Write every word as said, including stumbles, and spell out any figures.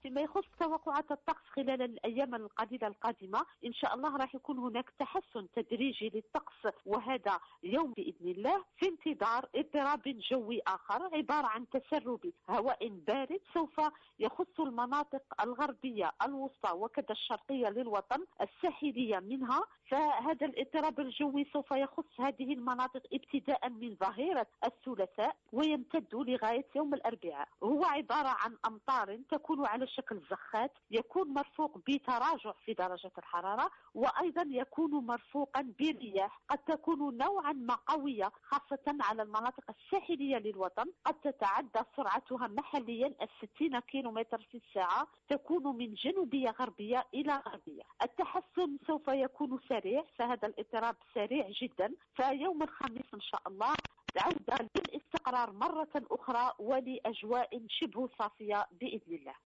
فيما يخص توقعات الطقس خلال الأيام القليلة القادمة إن شاء الله راح يكون هناك تحسن تدريجي للطقس، وهذا يوم بإذن الله في انتظار اضطراب جوي آخر عبارة عن تسرب هواء بارد سوف يخص المناطق الغربية الوسطى وكذا الشرقية للوطن الساحلية منها. فهذا الاضطراب الجوي سوف يخص هذه المناطق ابتداء من ظهيرة الثلاثاء ويمتد لغاية يوم الأربعاء. هو عبارة عن أمطار تكون على شكل زخات، يكون مرفوق بتراجع في درجة الحرارة، وأيضا يكون مرفوقا برياح قد تكون نوعا ما قوية خاصة على المناطق الساحلية للوطن، قد تتعدى سرعتها محليا الستين كيلومتر في الساعة، تكون من جنوبية غربية إلى غربية. التحسن سوف يكون سريع، فهذا الاضطراب سريع جدا. فيوم الخميس إن شاء الله عودة للاستقرار مرة أخرى ولأجواء شبه صافية بإذن الله.